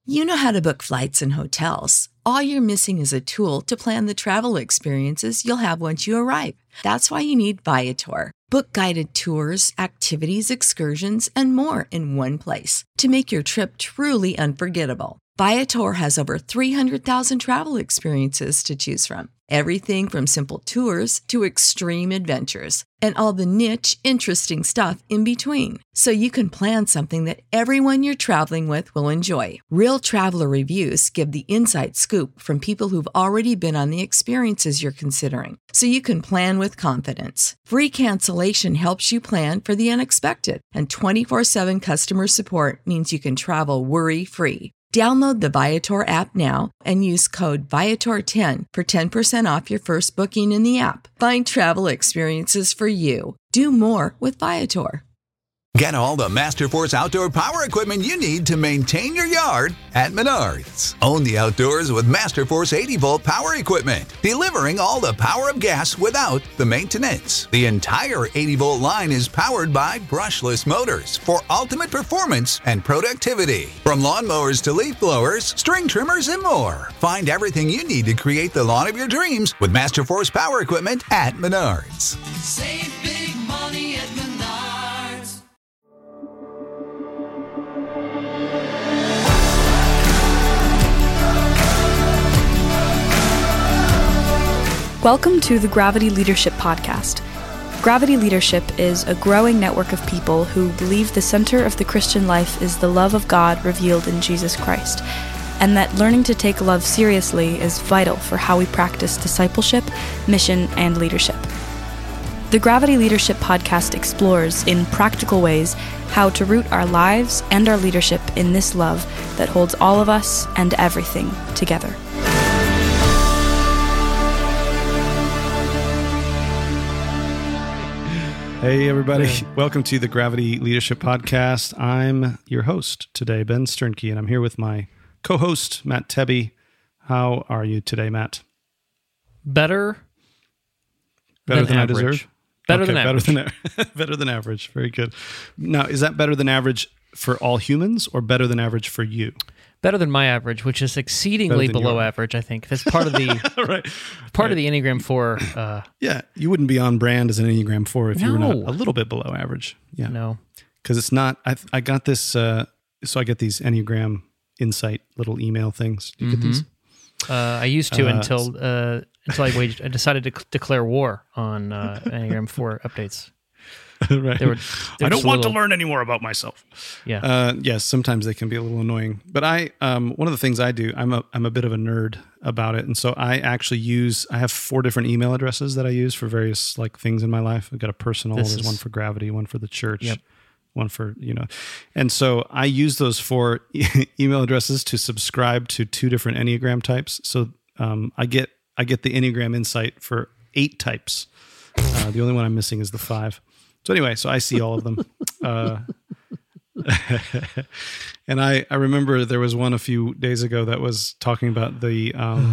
You know how to book flights and hotels. All you're missing is a tool to plan the travel experiences you'll have once you arrive. That's why you need Viator. Book guided tours, activities, excursions, and more in one place to make your trip truly unforgettable. Viator has over 300,000 travel experiences to choose from. Everything from simple tours to extreme adventures and all the niche, interesting stuff in between. So you can plan something that everyone you're traveling with will enjoy. Real traveler reviews give the inside scoop from people who've already been on the experiences you're considering. So you can plan with confidence. Free cancellation helps you plan for the unexpected. And 24/7 customer support means you can travel worry-free. Download the Viator app now and use code Viator10 for 10% off your first booking in the app. Find travel experiences for you. Do more with Viator. Get all the Masterforce outdoor power equipment you need to maintain your yard at Menards. Own the outdoors with Masterforce 80-volt power equipment, delivering all the power of gas without the maintenance. The entire 80-volt line is powered by brushless motors for ultimate performance and productivity. From lawnmowers to leaf blowers, string trimmers, and more. Find everything you need to create the lawn of your dreams with Masterforce power equipment at Menards. Save big money at Menards. Welcome to the Gravity Leadership Podcast. Gravity Leadership is a growing network of people who believe the center of the Christian life is the love of God revealed in Jesus Christ, and that learning to take love seriously is vital for how we practice discipleship, mission, and leadership. The Gravity Leadership Podcast explores, in practical ways, how to root our lives and our leadership in this love that holds all of us and everything together. Hey, everybody. Welcome to the Gravity Leadership Podcast. I'm your host today, Ben Sternke, and I'm here with my co-host, Matt Tebbe. How are you today, Matt? Better than I average. deserve? Better than average. Better than average. Very good. Now, is that better than average for all humans or better than average for you? Better than my average, which is exceedingly below average, I think. That's part of the right. of the Enneagram 4. Yeah, you wouldn't be on brand as an Enneagram 4 if you were not No. a little bit below average. Yeah. No. Because it's not, I got this, so I get these Enneagram Insight little email things. Do you get these? I used to until I decided to declare war on Enneagram 4 updates. Right. They were I don't just a want to little- learn any more about myself. Yeah. Yes, sometimes they can be a little annoying. But one of the things I do, I'm a bit of a nerd about it, and so I actually I have 4 different email addresses that I use for various like things in my life. I've got a personal, there's one for Gravity, one for the church, one for and so I use those 4 email addresses to subscribe to 2 different Enneagram types. So I get the Enneagram Insight for 8 types. The only one I'm missing is the 5. So anyway, so I see all of them. And I remember there was one a few days ago that was talking about the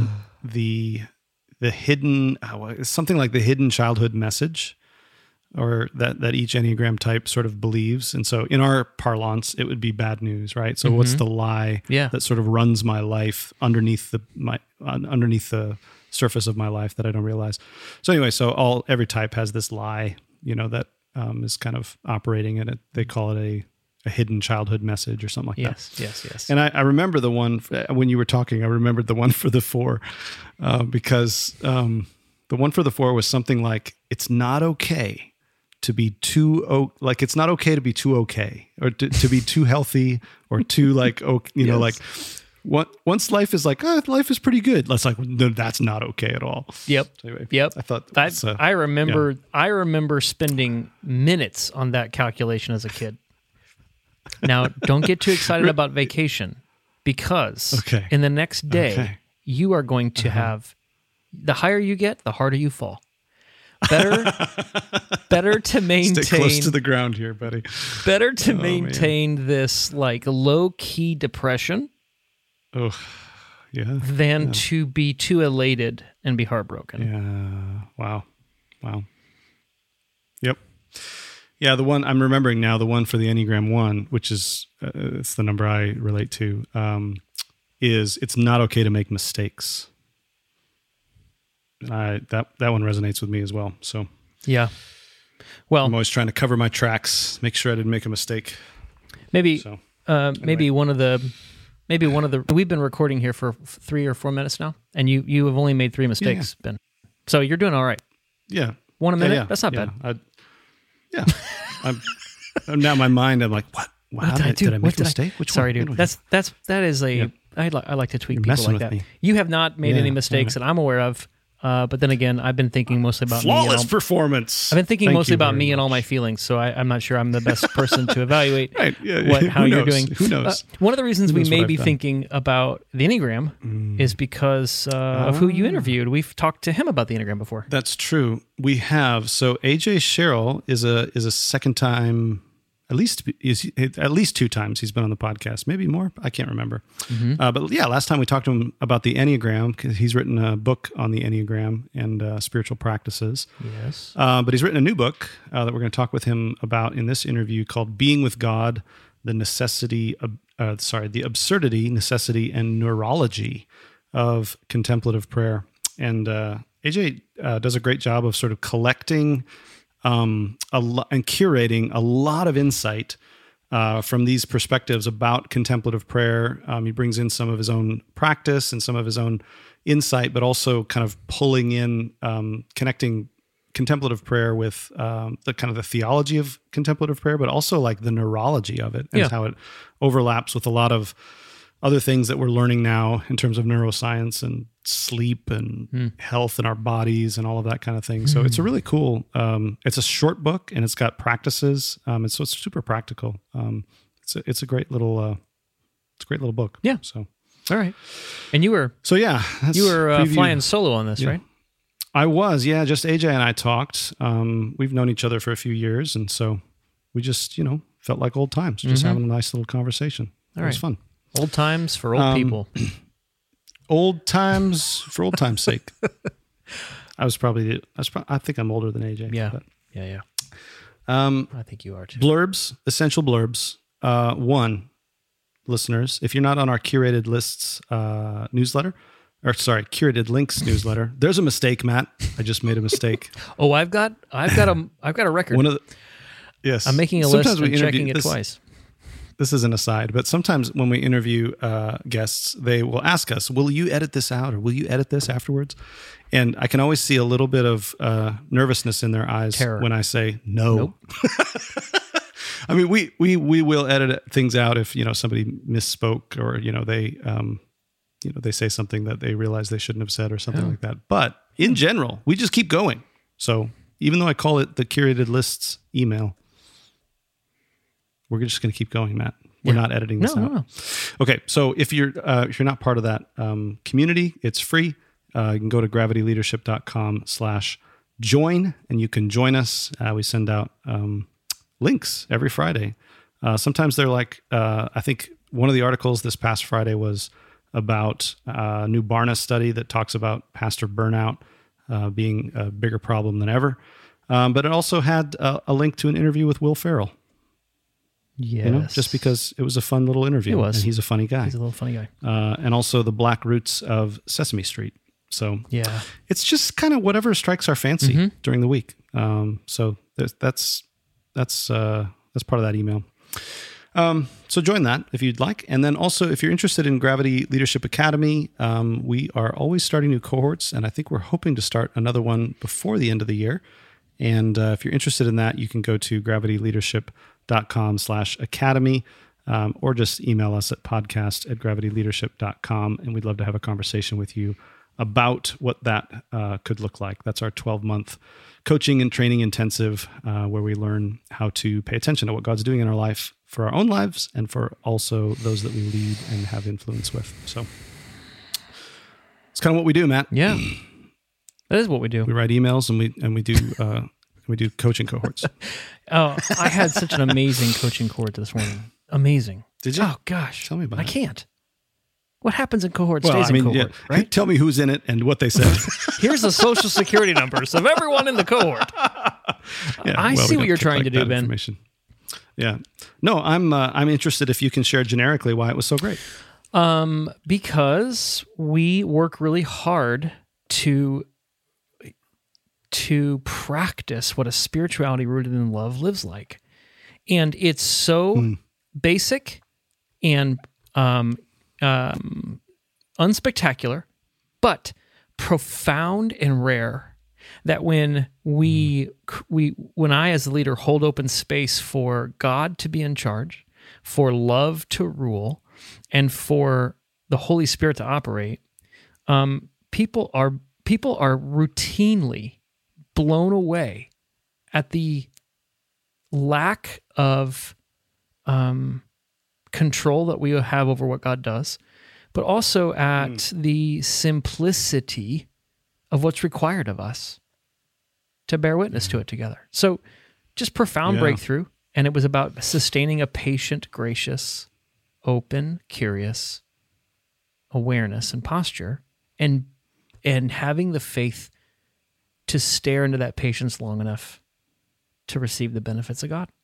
hidden, something like the hidden childhood message, or that each Enneagram type sort of believes. And so in our parlance, it would be bad news, right? So what's the lie that sort of runs my life underneath the surface of my life that I don't realize? So anyway, so every type has this lie, that is kind of operating in it. They call it a hidden childhood message or something like that. Yes. And I remember the one, when you were talking, I remembered the one for the 4, because the one for the 4 was something like, it's not okay to be it's not okay to be too okay, or to be too healthy, or too like, like once life is like, life is pretty good. That's like, no, that's not okay at all. Yep. So anyway, Yep. I thought I remember spending minutes on that calculation as a kid. Now, don't get too excited about vacation, because in the next day, you are going to have, the higher you get, the harder you fall. Better to maintain. Stay close to the ground here, buddy. Better to maintain this like low key depression. Than to be too elated and be heartbroken. Yeah. Wow. Yep. Yeah, the one I'm remembering now, the one for the Enneagram 1, which is it's the number I relate to. is it's not okay to make mistakes. That one resonates with me as well. So yeah. Well, I'm always trying to cover my tracks, make sure I didn't make a mistake. Maybe So, maybe one of the we've been recording here for 3 or 4 minutes now, and you have only made 3 mistakes, Ben. So you're doing all right. Yeah. 1 a minute? Yeah. That's not bad. I'm now my mind, I'm like, what? Wow, did I make a mistake? Which Sorry, one? dude. That is a. Yeah. I like to tweet You're people messing like with that. me. You have not made any Yeah, mistakes that I'm aware of. But then again, I've been thinking mostly about flawless me. performance. I've been thinking Thank mostly you about very me and all my much. feelings, so I'm not sure I'm the best person to evaluate Right, yeah. how Who you're knows? doing. Who knows? One of the reasons Who we knows may what be I've done? thinking about the Enneagram is because of who you interviewed. We've talked to him about the Enneagram before. That's true. We have. So AJ Sherrill is a second time. At least 2 times he's been on the podcast, maybe more. I can't remember. But yeah, last time we talked to him about the Enneagram, because he's written a book on the Enneagram and spiritual practices. Yes. But he's written a new book that we're going to talk with him about in this interview called "Being with God: The Absurdity, Necessity, and Neurology of Contemplative Prayer." And AJ does a great job of sort of collecting and curating a lot of insight from these perspectives about contemplative prayer. He brings in some of his own practice and some of his own insight, but also kind of pulling in, connecting contemplative prayer with the kind of the theology of contemplative prayer, but also like the neurology of it and how it overlaps with a lot of other things that we're learning now in terms of neuroscience and sleep and health in our bodies and all of that kind of thing. So it's a really cool, it's a short book and it's got practices. And so it's super practical. It's a great little book. Yeah. So, all right. And you were flying solo on this, right? I was, yeah. Just AJ and I talked. We've known each other for a few years. And so we just, felt like old times, just having a nice little conversation. It was fun. Old times for old people. Old times for old times' sake. I think I'm older than AJ. Yeah. But. Yeah. I think you are too. Blurbs, essential blurbs. One, listeners, if you're not on our curated lists newsletter, curated links newsletter, there's a mistake, Matt. I just made a mistake. Oh, I've got a record. Yes. I'm making a list and checking it twice. This is an aside, but sometimes when we interview guests, they will ask us, will you edit this out or will you edit this afterwards? And I can always see a little bit of nervousness in their eyes when I say no. Nope. I mean, we will edit things out if, somebody misspoke or, they say something that they realize they shouldn't have said or something like that. But in general, we just keep going. So even though I call it the curated lists email, we're just going to keep going, Matt. We're not editing this out. No. Okay, so if you're not part of that community, it's free. You can go to gravityleadership.com/join, and you can join us. We send out links every Friday. Sometimes they're like, I think one of the articles this past Friday was about a new Barna study that talks about pastor burnout being a bigger problem than ever. But it also had a link to an interview with Will Ferrell. Yes. Just because it was a fun little interview. It was. And he's a funny guy. He's a little funny guy. And also the Black Roots of Sesame Street. So yeah, it's just kind of whatever strikes our fancy during the week. So that's part of that email. So join that if you'd like. And then also if you're interested in Gravity Leadership Academy, we are always starting new cohorts. And I think we're hoping to start another one before the end of the year. And if you're interested in that, you can go to gravityleadership.com/academy, or just email us at podcast@gravityleadership.com. And we'd love to have a conversation with you about what that could look like. That's our 12-month coaching and training intensive, where we learn how to pay attention to what God's doing in our life for our own lives and for also those that we lead and have influence with. So it's kind of what we do, Matt. Yeah. That is what we do. We write emails and we do coaching cohorts. Oh, I had such an amazing coaching cohort this morning. Amazing. Did you? Oh gosh. Tell me about it. I can't. What happens in cohort stays in cohort, right? Tell me who's in it and what they said. Here's the social security numbers of everyone in the cohort. I see what you're trying to do, Ben. Yeah. No, I'm interested if you can share generically why it was so great. Because we work really hard to practice what a spirituality rooted in love lives like. And it's so basic and unspectacular, but profound and rare, that when when I as a leader hold open space for God to be in charge, for love to rule, and for the Holy Spirit to operate, people are routinely blown away at the lack of control that we have over what God does, but also at the simplicity of what's required of us to bear witness to it together. So just profound breakthrough. And it was about sustaining a patient, gracious, open, curious awareness and posture, and having the faith to stare into that patience long enough to receive the benefits of God.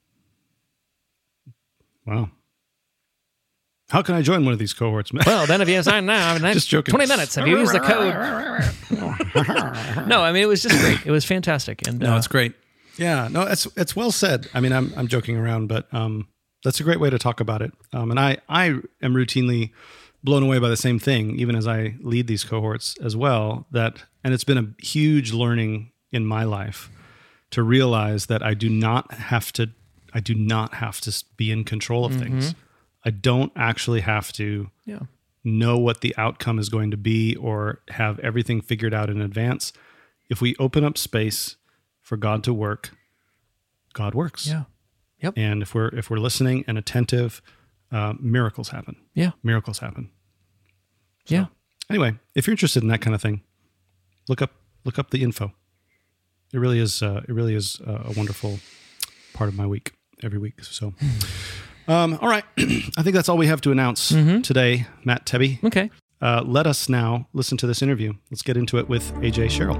Wow. How can I join one of these cohorts? Well, then if you sign now, just joking. 20 minutes. Have you used the code? No, I mean, it was just great. It was fantastic. And no, it's great. Yeah, no, it's well said. I mean, I'm joking around, but that's a great way to talk about it. And I am routinely blown away by the same thing, even as I lead these cohorts as well. And it's been a huge learning in my life to realize that I do not have to be in control of things. I don't actually have to know what the outcome is going to be or have everything figured out in advance. If we open up space for God to work, God works. Yeah. Yep. And if we're listening and attentive, miracles happen. Yeah. Miracles happen. So, yeah. Anyway, if you're interested in that kind of thing, look up the info. It really is a wonderful part of my week every week. So, all right. I think that's all we have to announce today, Matt Tebby. Okay. Let us now listen to this interview. Let's get into it with AJ Sherrill.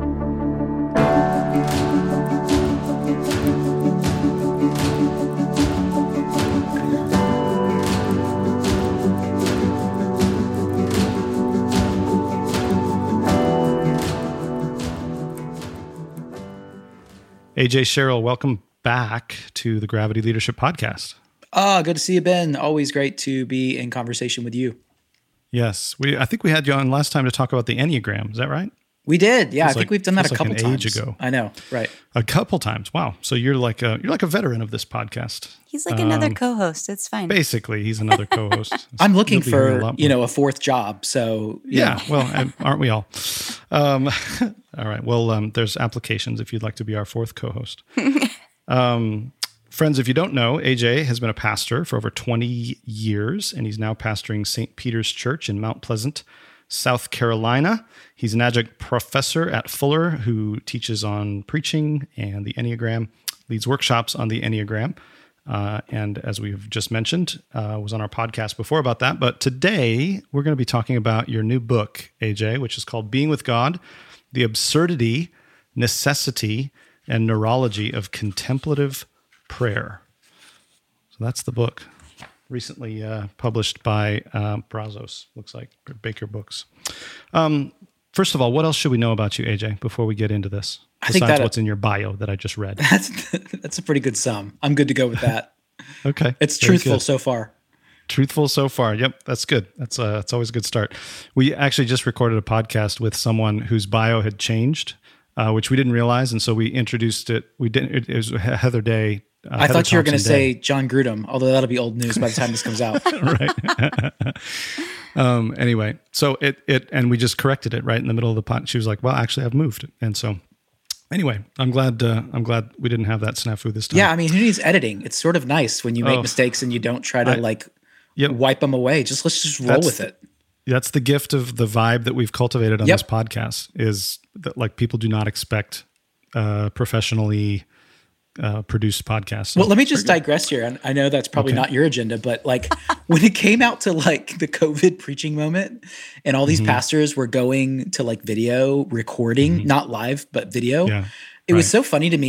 AJ Sherrill, welcome back to the Gravity Leadership Podcast. Good to see you, Ben. Always great to be in conversation with you. Yes. I think we had you on last time to talk about the Enneagram. Is that right? We did. Yeah, I think we've done that a couple times. Age ago. I know, right. A couple times. Wow. So you're like a veteran of this podcast. He's like another co-host. It's fine. Basically, he's another co-host. I'm looking for, a fourth job. So yeah. Well, aren't we all? All right. Well, there's applications if you'd like to be our fourth co-host. Friends, if you don't know, AJ has been a pastor for over 20 years, and he's now pastoring St. Peter's Church in Mount Pleasant, South Carolina. He's an adjunct professor at Fuller who teaches on preaching and the Enneagram, leads workshops on the Enneagram. And as we've just mentioned, was on our podcast before about that. But today we're going to be talking about your new book, AJ, which is called Being with God, The Absurdity, Necessity, and Neurology of Contemplative Prayer. So that's the book. Recently published by Brazos, looks like, Baker Books. First of all, what else should we know about you, AJ, before we get into this? Besides what's in your bio that I just read. That's a pretty good sum. I'm good to go with that. Okay. It's truthful so far. Truthful so far. Yep, that's good. That's always a good start. We actually just recorded a podcast with someone whose bio had changed, which we didn't realize, and so we introduced it. It was Heather Day. I thought you were going to say John Grudem, although that'll be old news by the time this comes out. Right. Anyway, so and we just corrected it right in the middle of the pod. She was like, "Well, actually, I've moved," and so. Anyway, I'm glad we didn't have that snafu this time. Yeah, I mean, who needs editing? It's sort of nice when you make mistakes and you don't try to wipe them away. Let's just roll with it. That's the gift of the vibe that we've cultivated on this podcast, is that people do not expect professionally produced podcasts. So well, let me just digress here. And I know that's probably not your agenda, but when it came out to the COVID preaching moment and all these pastors were going to video recording, not live, but video, it was so funny to me.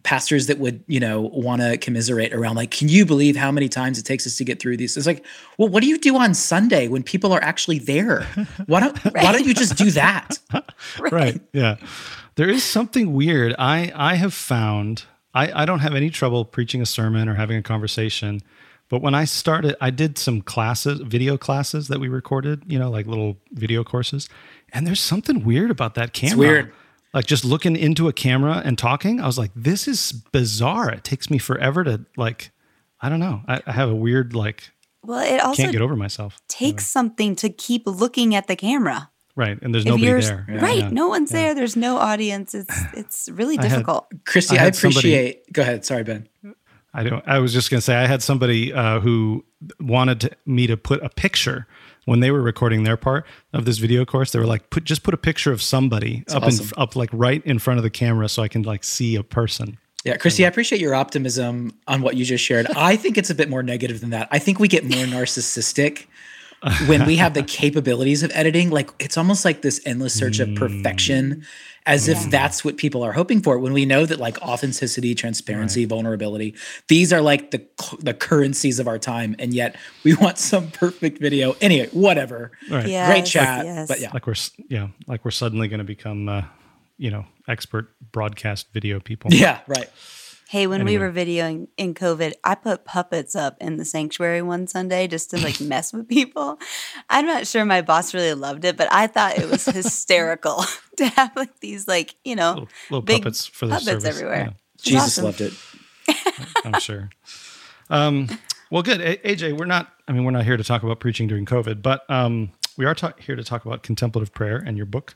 pastors that would, want to commiserate around like, can you believe how many times it takes us to get through these? It's like, well, what do you do on Sunday when people are actually there? Why don't you just do that? Right. Yeah. There is something weird. I have found, I don't have any trouble preaching a sermon or having a conversation. But when I started, I did some classes, video classes that we recorded, like little video courses. And there's something weird about that camera. It's weird. Like just looking into a camera and talking, I was like, this is bizarre. It takes me forever to I don't know. I have a weird well, it also can't get over myself. Takes something to keep looking at the camera. Right. And there's nobody there. Right. Yeah. No one's there. There's no audience. It's really difficult. Christy, I appreciate. Go ahead. Sorry, Ben. I was just going to say, I had somebody who wanted me to put a picture when they were recording their part of this video course. They were like, just put a picture of somebody up right in front of the camera so I can see a person. Yeah, Christy, I appreciate your optimism on what you just shared. I think it's a bit more negative than that. I think we get more narcissistic when we have the capabilities of editing. Like it's almost like this endless search of perfection, as if that's what people are hoping for, when we know that authenticity, transparency, vulnerability, these are the currencies of our time. And yet we want some perfect video. Anyway, whatever. Right. Yes, great chat. Yes. But yeah. We're suddenly going to become, expert broadcast video people. Yeah. Right. Hey, when we were videoing in COVID, I put puppets up in the sanctuary one Sunday just to mess with people. I'm not sure my boss really loved it, but I thought it was hysterical to have these little big puppets for the puppets service. Everywhere. Yeah. Jesus awesome. loved it. I'm sure. Well, good. AJ, we're not here to talk about preaching during COVID, but we are here to talk about contemplative prayer and your book.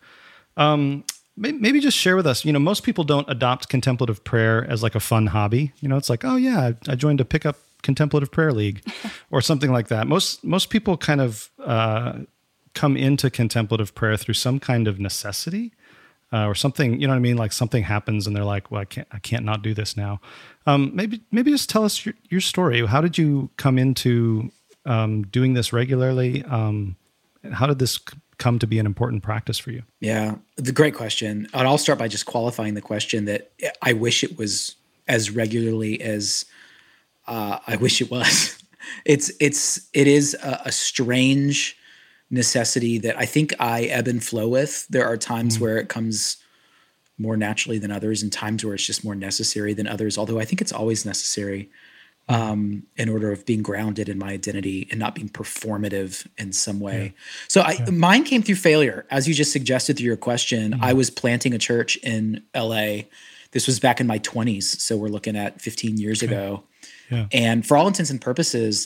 Maybe just share with us, most people don't adopt contemplative prayer as a fun hobby. It's like, oh yeah, I joined a pickup contemplative prayer league or something like that. Most people kind of come into contemplative prayer through some kind of necessity or something, you know what I mean? Like something happens and they're like, well, I can't not do this now. Maybe just tell us your story. How did you come into doing this regularly? How did this come to be an important practice for you? Yeah, the great question. And I'll start by just qualifying the question that I wish it was as regularly as I wish it was. It is a strange necessity that I think I ebb and flow with. There are times where it comes more naturally than others, and times where it's just more necessary than others. Although I think it's always necessary in order of being grounded in my identity and not being performative in some way. So mine came through failure. As you just suggested through your question, I was planting a church in LA. This was back in my 20s. So we're looking at 15 years ago. Yeah. And for all intents and purposes,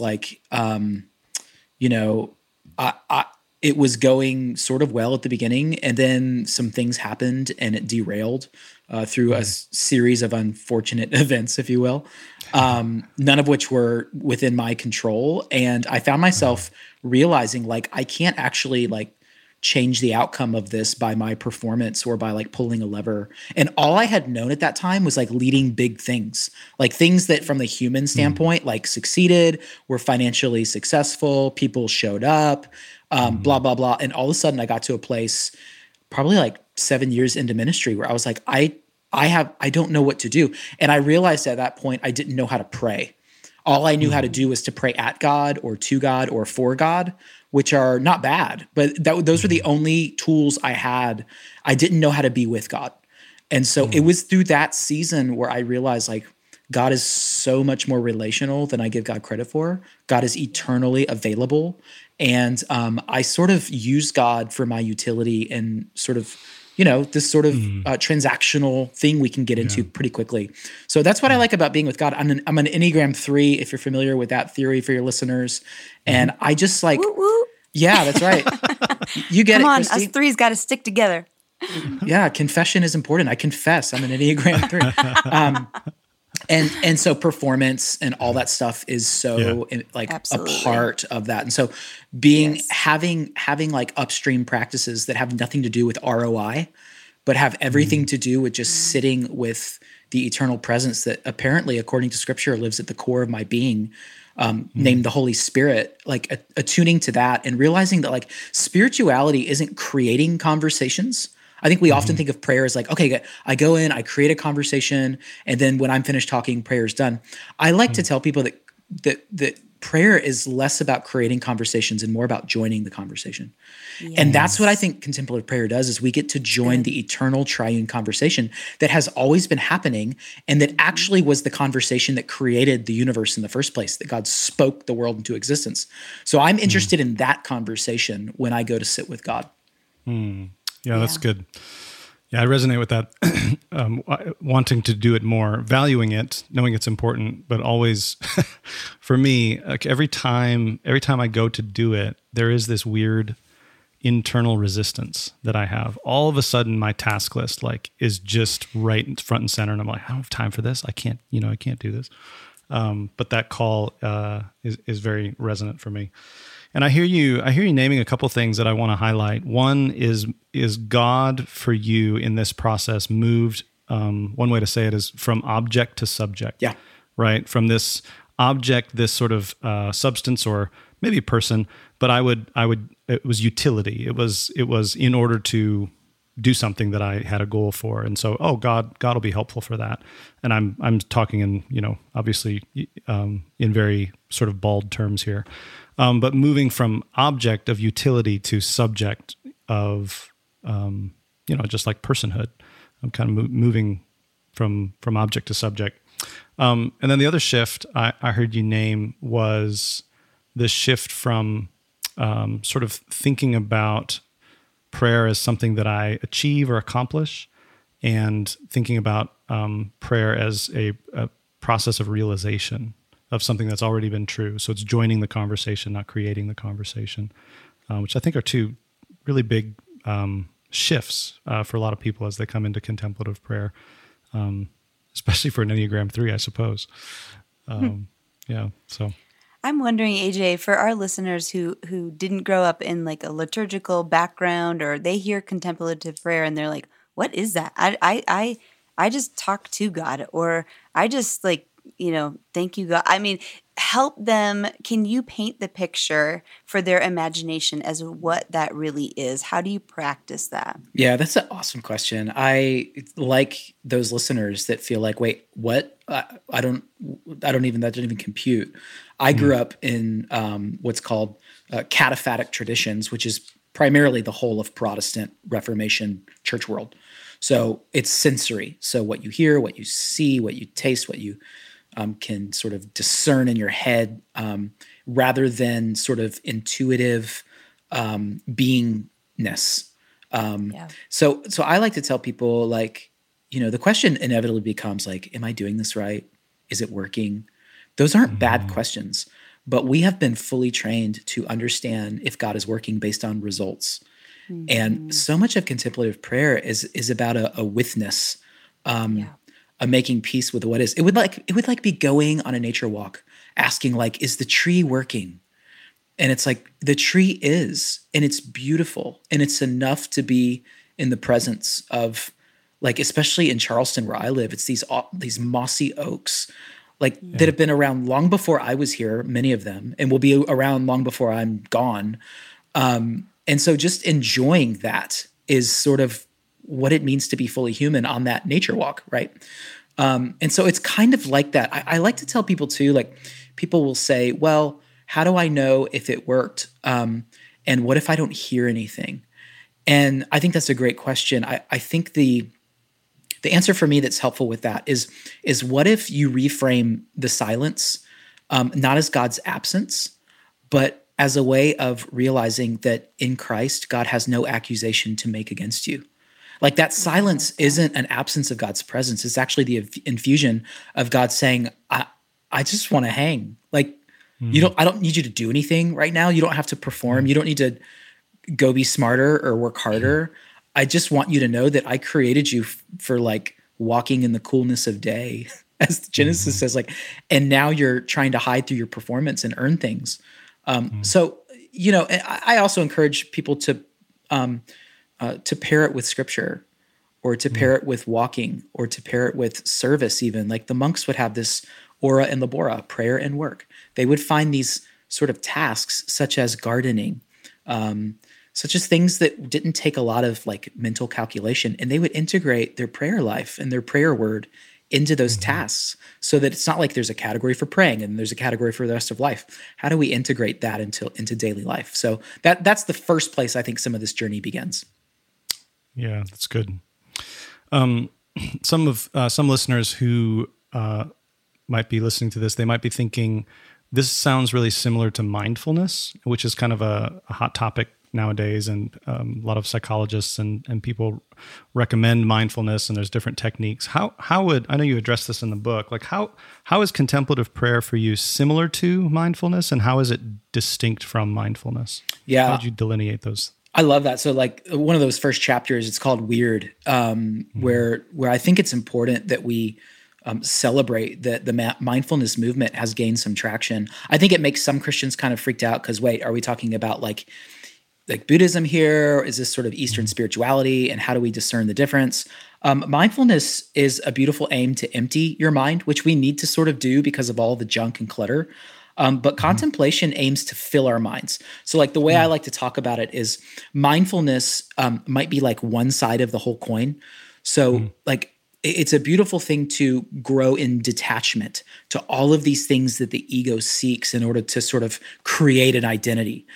it was going sort of well at the beginning, and then some things happened and it derailed through a series of unfortunate events, if you will, none of which were within my control. And I found myself realizing I can't actually change the outcome of this by my performance or by pulling a lever. And all I had known at that time was leading big things, things that from the human standpoint, succeeded, were financially successful, people showed up, blah, blah, blah. And all of a sudden I got to a place probably 7 years into ministry where I was like, I don't know what to do. And I realized at that point, I didn't know how to pray. All I knew how to do was to pray at God or to God or for God, which are not bad, but those were the only tools I had. I didn't know how to be with God. And so it was through that season where I realized God is so much more relational than I give God credit for. God is eternally available. And I sort of use God for my utility and sort of, this sort of transactional thing we can get into pretty quickly. So that's what I like about being with God. I'm an Enneagram 3, if you're familiar with that theory for your listeners. And I just yeah, that's right. You get Come it, on, Christy. us three's got to stick together. Yeah, confession is important. I confess I'm an Enneagram 3. And so performance and all that stuff is so Absolutely. a part of that. And so having upstream practices that have nothing to do with ROI, but have everything to do with just sitting with the eternal presence that apparently, according to Scripture, lives at the core of my being, named the Holy Spirit, attuning to that and realizing that spirituality isn't creating conversations. I think we often think of prayer as like, okay, I go in, I create a conversation, and then when I'm finished talking, prayer's done. I like to tell people that prayer is less about creating conversations and more about joining the conversation. Yes. And that's what I think contemplative prayer does, is we get to join the eternal triune conversation that has always been happening, and that actually was the conversation that created the universe in the first place, that God spoke the world into existence. So I'm interested in that conversation when I go to sit with God. Yeah, that's good. Yeah, I resonate with that. Wanting to do it more, valuing it, knowing it's important, but always, for me, like every time I go to do it, there is this weird internal resistance that I have. All of a sudden, my task list is just right front and center, and I'm like, I don't have time for this. I can't do this. But that call is very resonant for me. And I hear you naming a couple things that I want to highlight. One is God for you in this process moved, one way to say it is from object to subject. Yeah. Right? From this object, this sort of substance or maybe person, but it was utility. It was in order to do something that I had a goal for. And so, God will be helpful for that. And I'm talking in, obviously in very sort of bald terms here. But moving from object of utility to subject of, just like personhood. I'm kind of moving from object to subject. And then the other shift I heard you name was the shift from sort of thinking about prayer as something that I achieve or accomplish, and thinking about prayer as a process of realization of something that's already been true. So it's joining the conversation, not creating the conversation, which I think are two really big shifts for a lot of people as they come into contemplative prayer, especially for an Enneagram 3, I suppose. Yeah, so... I'm wondering, AJ, for our listeners who didn't grow up in like a liturgical background, or they hear contemplative prayer and they're like, what is that? I just talk to God, or I just thank you, God. I mean, help them. Can you paint the picture for their imagination as what that really is? How do you practice that? Yeah, that's an awesome question. I like those listeners that feel like, wait, what? That doesn't even compute. I grew up in what's called cataphatic traditions, which is primarily the whole of Protestant Reformation church world. So it's sensory. So what you hear, what you see, what you taste, what you can sort of discern in your head, rather than sort of intuitive beingness. So I like to tell people, the question inevitably becomes am I doing this right? Is it working? Those aren't bad questions, but we have been fully trained to understand if God is working based on results. Mm-hmm. And so much of contemplative prayer is about a witness, a making peace with what is. It would be going on a nature walk, asking is the tree working? And it's the tree is, and it's beautiful, and it's enough to be in the presence of, especially in Charleston where I live, it's these mossy oaks, that have been around long before I was here, many of them, and will be around long before I'm gone. And so just enjoying that is sort of what it means to be fully human on that nature walk, right? And so it's kind of like that. I like to tell people too, people will say, well, how do I know if it worked? And what if I don't hear anything? And I think that's a great question. I think the answer for me that's helpful with that is what if you reframe the silence, not as God's absence, but as a way of realizing that in Christ, God has no accusation to make against you. That silence isn't an absence of God's presence. It's actually the infusion of God saying, I just want to hang. I don't need you to do anything right now. You don't have to perform. You don't need to go be smarter or work harder. I just want you to know that I created you for walking in the coolness of day, as Genesis says, and now you're trying to hide through your performance and earn things. So, I also encourage people to pair it with scripture, or to pair it with walking, or to pair it with service even. The monks would have this ora and labora, prayer and work. They would find these sort of tasks such as gardening, such as things that didn't take a lot of like mental calculation, and they would integrate their prayer life and their prayer word into those tasks, so that it's not like there's a category for praying and there's a category for the rest of life. How do we integrate that into daily life? So that's the first place I think some of this journey begins. Yeah, that's good. Some listeners who might be listening to this, they might be thinking, this sounds really similar to mindfulness, which is kind of a hot topic nowadays, and a lot of psychologists and people recommend mindfulness, and there's different techniques. How would, I know you addressed this in the book, like how is contemplative prayer for you similar to mindfulness, and how is it distinct from mindfulness? Yeah. How did you delineate those? I love that. So like one of those first chapters, it's called Weird, where I think it's important that we celebrate that the mindfulness movement has gained some traction. I think it makes some Christians kind of freaked out because, wait, are we talking about like Buddhism here? Or is this sort of Eastern spirituality? And how do we discern the difference? Mindfulness is a beautiful aim to empty your mind, which we need to sort of do because of all the junk and clutter. But contemplation aims to fill our minds. So like the way I like to talk about it is mindfulness might be like one side of the whole coin. So like it's a beautiful thing to grow in detachment to all of these things that the ego seeks in order to sort of create an identity.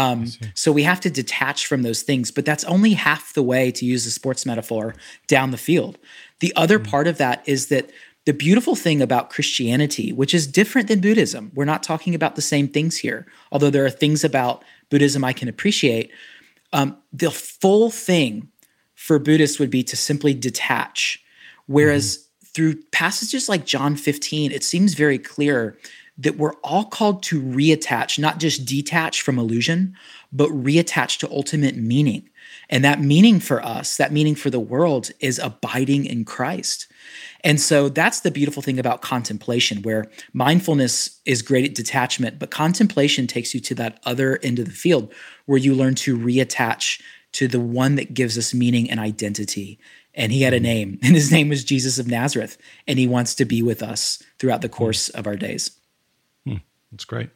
So we have to detach from those things, but that's only half the way, to use a sports metaphor, down the field. The other part of that is that the beautiful thing about Christianity, which is different than Buddhism, we're not talking about the same things here, although there are things about Buddhism I can appreciate. The full thing for Buddhists would be to simply detach. Whereas through passages like John 15, it seems very clear that we're all called to reattach, not just detach from illusion, but reattach to ultimate meaning. And that meaning for us, that meaning for the world, is abiding in Christ. And so that's the beautiful thing about contemplation, where mindfulness is great at detachment, but contemplation takes you to that other end of the field where you learn to reattach to the one that gives us meaning and identity. And he had a name, and his name was Jesus of Nazareth, and he wants to be with us throughout the course of our days. That's great.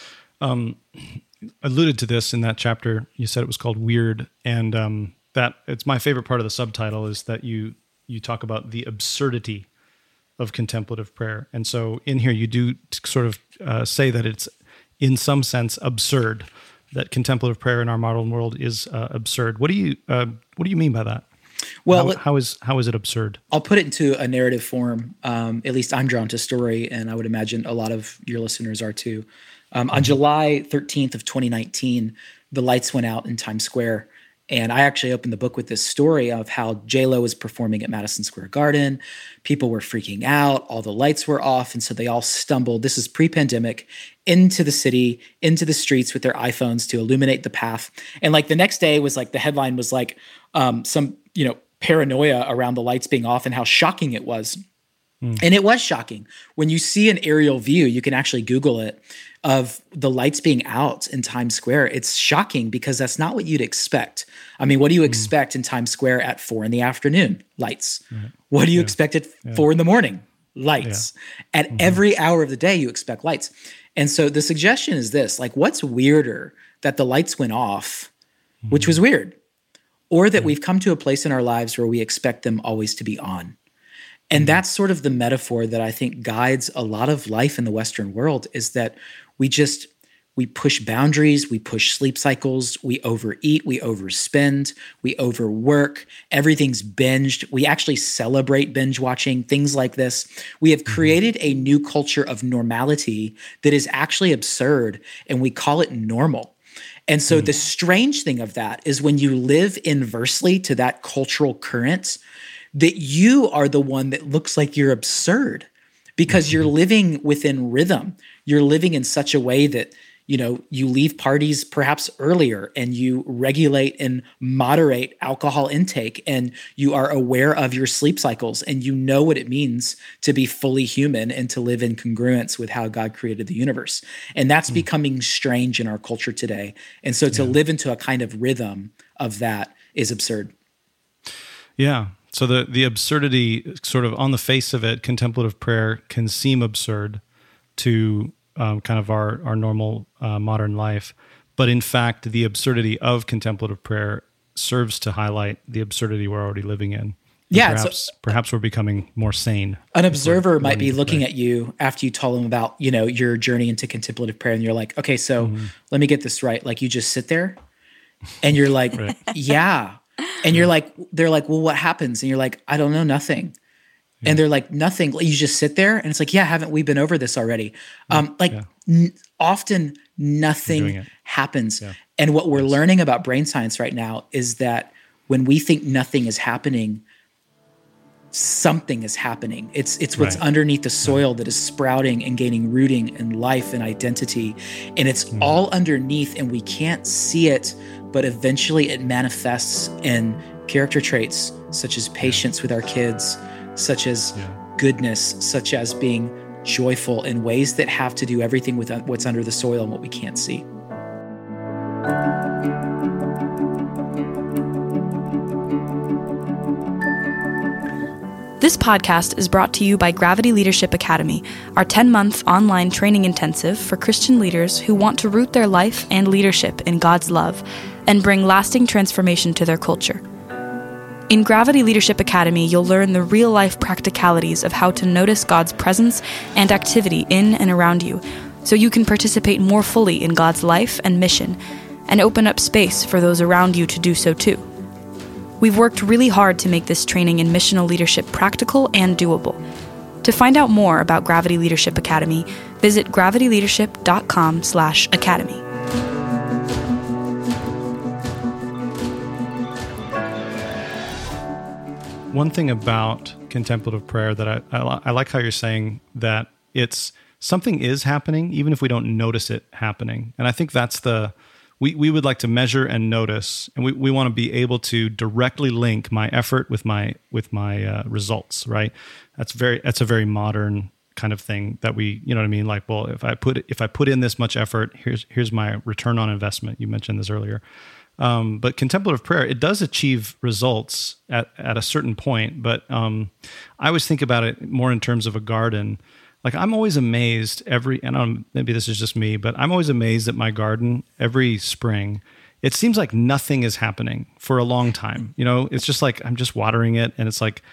Alluded to this in that chapter. You said it was called Weird, and that it's my favorite part of the subtitle is that you talk about the absurdity of contemplative prayer. And so in here you do sort of say that it's in some sense absurd, that contemplative prayer in our modern world is absurd. What do you mean by that? Well, how is it absurd? I'll put it into a narrative form. At least I'm drawn to story, and I would imagine a lot of your listeners are too. On July 13th of 2019, the lights went out in Times Square, and I actually opened the book with this story of how J-Lo was performing at Madison Square Garden. People were freaking out. All the lights were off, and so they all stumbled. This is pre-pandemic, into the city, into the streets with their iPhones to illuminate the path. And like the next day was like the headline was like some paranoia around the lights being off and how shocking it was. And it was shocking. When you see an aerial view, you can actually Google it, of the lights being out in Times Square. It's shocking because that's not what you'd expect. I mean, what do you expect in Times Square at 4 p.m? Lights. What do you expect at 4 a.m? Lights. At every hour of the day, you expect lights. And so the suggestion is this, like, what's weirder, that the lights went off, which was weird, or that we've come to a place in our lives where we expect them always to be on? And that's sort of the metaphor that I think guides a lot of life in the Western world, is that we push boundaries, we push sleep cycles, we overeat, we overspend, we overwork, everything's binged. We actually celebrate binge watching, things like this. We have created a new culture of normality that is actually absurd, and we call it normal. And so the strange thing of that is when you live inversely to that cultural current, that you are the one that looks like you're absurd because you're living within rhythm. You're living in such a way that, you leave parties perhaps earlier, and you regulate and moderate alcohol intake, and you are aware of your sleep cycles, and you know what it means to be fully human and to live in congruence with how God created the universe. And that's becoming strange in our culture today. And so to live into a kind of rhythm of that is absurd. Yeah. So the absurdity, sort of on the face of it, contemplative prayer can seem absurd to kind of our normal modern life. But in fact, the absurdity of contemplative prayer serves to highlight the absurdity we're already living in. Yeah, perhaps we're becoming more sane. An observer might be looking at you after you told them about, your journey into contemplative prayer, and you're like, okay, so let me get this right. Like, you just sit there, and you're like, yeah, and they're like, well, what happens? And you're like, I don't know, nothing. Yeah. And they're like, nothing. You just sit there, and it's like, yeah, haven't we been over this already? Often nothing happens. Yeah. And what we're learning about brain science right now is that when we think nothing is happening, something is happening. It's what's underneath the soil that is sprouting and gaining rooting and life and identity. And it's all underneath, and we can't see it, but eventually it manifests in character traits such as patience with our kids, such as goodness, such as being joyful, in ways that have to do everything with what's under the soil and what we can't see. This podcast is brought to you by Gravity Leadership Academy, our 10-month online training intensive for Christian leaders who want to root their life and leadership in God's love and bring lasting transformation to their culture. In Gravity Leadership Academy, you'll learn the real-life practicalities of how to notice God's presence and activity in and around you, so you can participate more fully in God's life and mission, and open up space for those around you to do so too. We've worked really hard to make this training in missional leadership practical and doable. To find out more about Gravity Leadership Academy, visit gravityleadership.com/academy. One thing about contemplative prayer that I like how you're saying that it's something is happening, even if we don't notice it happening. And I think that's we would like to measure and notice, and we want to be able to directly link my effort with my results, right? That's a very modern kind of thing that we, you know what I mean? Like, well, if I put in this much effort, here's my return on investment. You mentioned this earlier. But contemplative prayer, it does achieve results at a certain point, but I always think about it more in terms of a garden. Like, I'm always amazed maybe this is just me, but I'm always amazed at my garden every spring. It seems like nothing is happening for a long time. It's just like I'm just watering it, and it's like,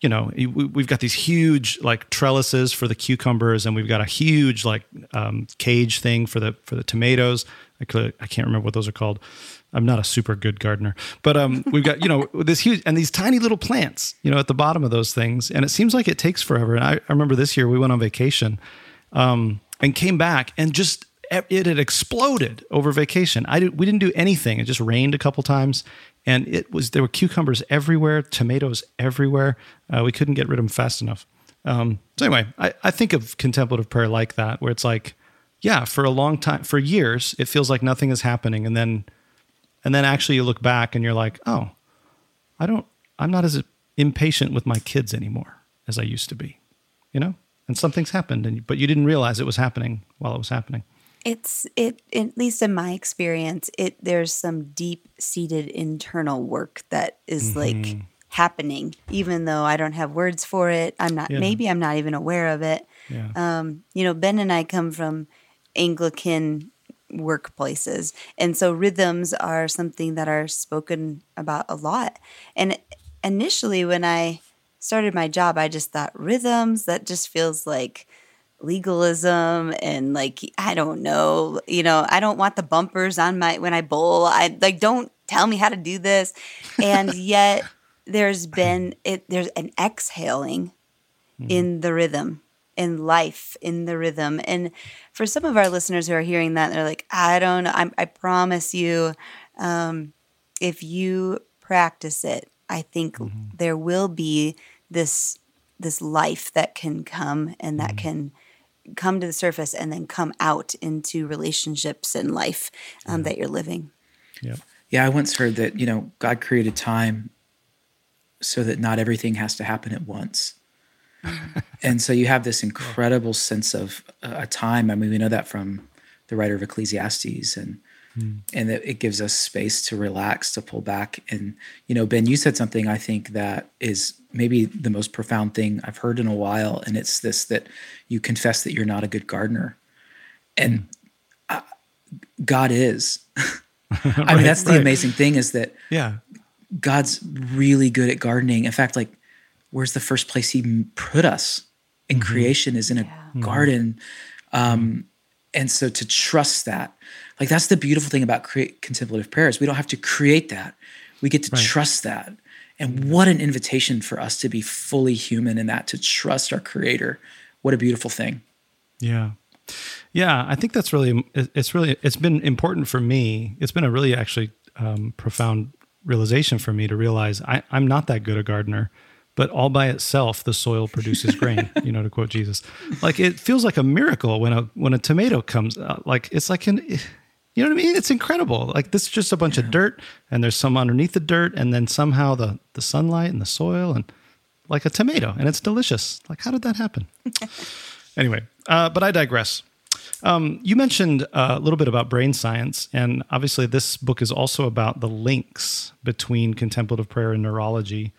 we've got these huge like trellises for the cucumbers, and we've got a huge like cage thing for the tomatoes. I can't remember what those are called. I'm not a super good gardener, but we've got, this huge, and these tiny little plants, at the bottom of those things. And it seems like it takes forever. And I remember this year we went on vacation and came back, and just, it had exploded over vacation. We didn't do anything. It just rained a couple times, and there were cucumbers everywhere, tomatoes everywhere. We couldn't get rid of them fast enough. So anyway, I think of contemplative prayer like that, where it's like, yeah, for a long time, for years, it feels like nothing is happening. And then actually you look back and you're like, oh, I'm not as impatient with my kids anymore as I used to be, and something's happened, but you didn't realize it was happening while it was happening. At least in my experience, there's some deep-seated internal work that is like happening, even though I don't have words for it. Maybe I'm not even aware of it. Yeah. Ben and I come from Anglican workplaces, and so rhythms are something that are spoken about a lot. And initially, when I started my job, I just thought rhythms, that just feels like legalism, and like, I don't know, I don't want the bumpers on when I bowl. I like, don't tell me how to do this. And yet there's an exhaling in the rhythm, in life, in the rhythm. And for some of our listeners who are hearing that, they're like, I don't know. I promise you, if you practice it, I think there will be this life that can come, and that can come to the surface and then come out into relationships and life that you're living. Yeah. Yeah. I once heard that, God created time so that not everything has to happen at once. And so you have this incredible sense of a time. I mean, we know that from the writer of Ecclesiastes, and that it gives us space to relax, to pull back. And, Ben, you said something I think that is maybe the most profound thing I've heard in a while. And it's this, that you confess that you're not a good gardener. And God is. I mean, that's the amazing thing is that God's really good at gardening. In fact, like, where's the first place he put us in creation is in a garden. And so to trust that, like, that's the beautiful thing about contemplative prayer is we don't have to create that. We get to trust that. And what an invitation for us to be fully human in that, to trust our Creator. What a beautiful thing. Yeah. Yeah, I think that's it's been important for me. It's been a really actually profound realization for me to realize I'm not that good a gardener, but all by itself, the soil produces grain, to quote Jesus. Like, it feels like a miracle when a tomato comes out. Like, it's like you know what I mean? It's incredible. Like, this is just a bunch of dirt, and there's some underneath the dirt, and then somehow the sunlight and the soil, and like a tomato, and it's delicious. Like, how did that happen? Anyway, but I digress. You mentioned a little bit about brain science, and obviously this book is also about the links between contemplative prayer and neurology.